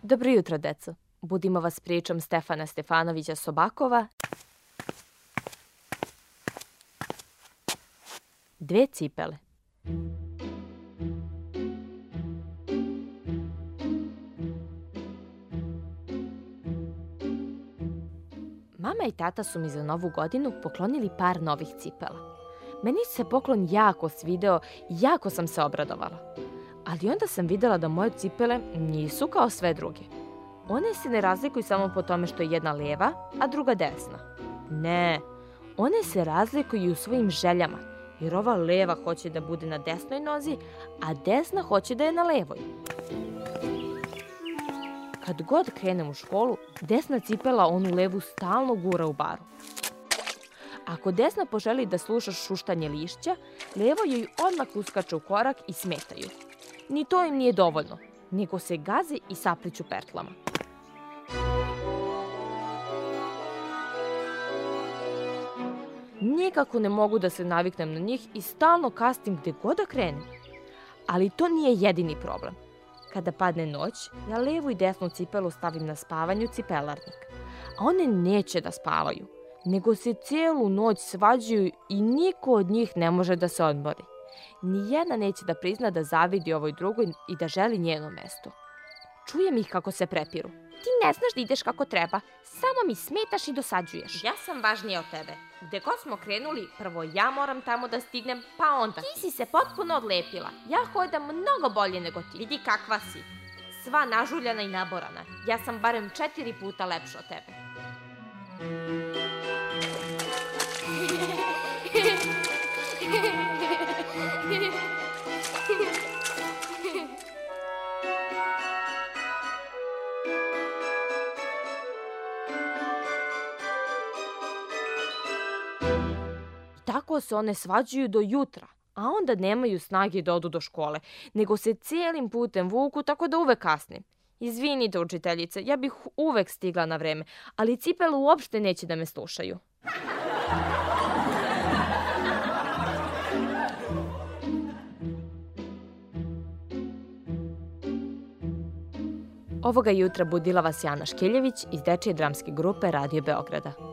Dobro jutro, deco. Budimo vas pričom Stefana Stefanovića Sobakova. Dve cipele. Mama i tata su mi za Novu godinu poklonili par novih cipela. Meni se poklon jako svideo i jako sam se obradovala. Ali onda sam videla da moje cipele nisu kao sve druge. One se ne razlikuju samo po tome što je jedna leva, a druga desna. Ne, one se razlikuju u svojim željama, jer ova leva hoće da bude na desnoj nozi, a desna hoće da je na levoj. Kad god krenem u školu, desna cipela onu levu stalno gura u baru. Ako desna poželi da sluša šuštanje lišća, levo joj odmah uskače u korak i smetaju. Ni to im nije dovoljno, nego se gaze i sapliću pertlama. Nikako ne mogu da se naviknem na njih i stalno kasnim gde god da krenem. Ali to nije jedini problem. Kada padne noć, ja levu i desnu cipelu stavim na spavanje u cipelarnik. A one neće da spavaju, nego se cijelu noć svađaju i niko od njih ne može da se odmori. Nijedna neće da prizna da zavidi ovoj drugoj i da želi njeno mesto. Čujem ih kako se prepiru. Ti ne znaš da ideš kako treba, samo mi smetaš i dosađuješ. Ja sam važnija od tebe. Gde god smo krenuli, prvo ja moram tamo da stignem, pa onda ti si se potpuno odlepila. Ja hodam mnogo bolje nego ti. Vidi kakva si. Sva nažuljana i naborana. Ja sam barem 4 puta lepša od tebe. Tako se one svađaju do jutra, a onda nemaju snage da odu do škole, nego se cijelim putem vuku tako da uvek kasnim. Izvinite, učiteljice, ja bih uvek stigla na vreme, ali cipele uopšte neće da me slušaju. Ovoga jutra budila vas Jana Škeljević iz Dečije dramske grupe Radio Beograda.